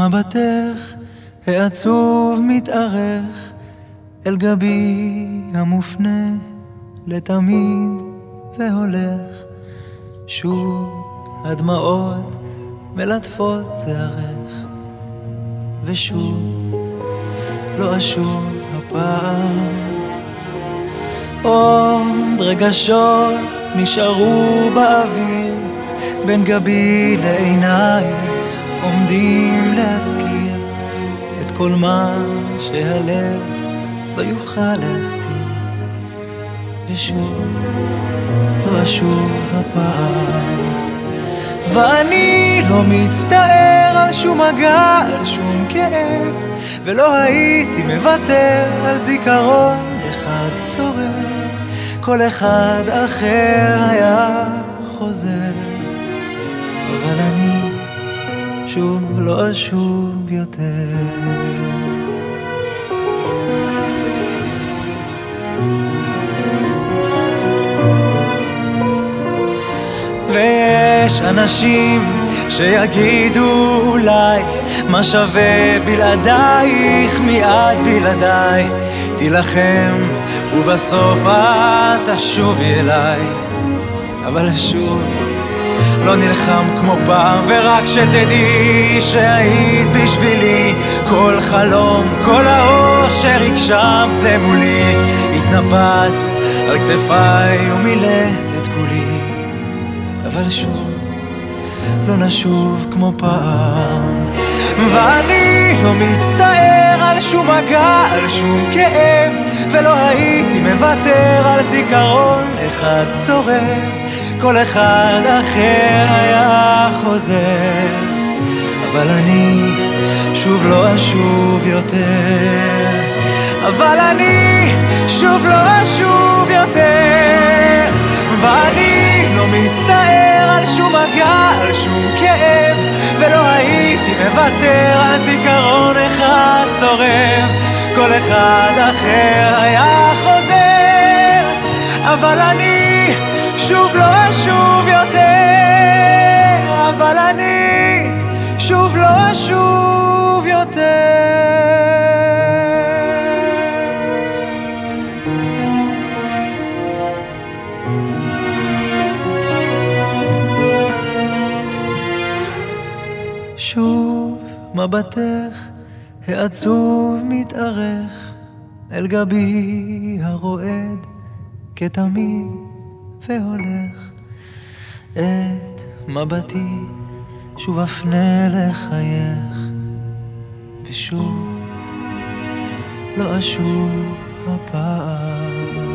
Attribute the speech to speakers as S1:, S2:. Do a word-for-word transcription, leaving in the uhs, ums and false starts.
S1: מבטך העצוב מתארך אל גבי המופנה לתמיד והולך. שוב הדמעות מלטפות שערך, ושוב לא אשוב הפעם. עוד רגשות נשארו באוויר, בין גבי לעינייך עומדים להזכיר את כל מה שהלב לא יוכל להסתיר. ושוב לא אשוב הפעם. ואני לא מצטער על שום מגע, על שום כאב, ולא הייתי מוותר על זיכרון אחד צורב. כל אחד אחר היה חוזר, אבל אני שוב לא אשוב יותר. ויש אנשים שיגידו אולי מה שווה בלעדייך, מיד בלעדיי תילחם ובסוף את תשובי אליי. אבל שוב לא נלחם כמו פעם, ורק שתדעי שהיית בשבילי כל חלום, כל האור שהגשמת למולי. התנפצת על כתפיי ומילאת את כולי, אבל שוב לא נשוב כמו פעם. ואני לא מצטער על שום מגע, על שום כאב, ולא הייתי מוותר על זיכרון אחד צורב. כל אחד אחר היה חוזר, אבל אני שוב לא אשוב יותר. אבל אני שוב לא אשוב יותר. ואני לא מצטער על שום מגע, על שום כאב, ולא הייתי מוותר על זיכרון אחד צורב. כל אחד אחר היה חוזר, אבל אני שוב לא אשוב יותר. אבל אני שוב לא אשוב יותר. שוב מבטך העצוב מתארך אל גבי הרועד כתמיד והולך. את מבטי שוב אפנה לחייך, ושוב לא אשוב הפעם.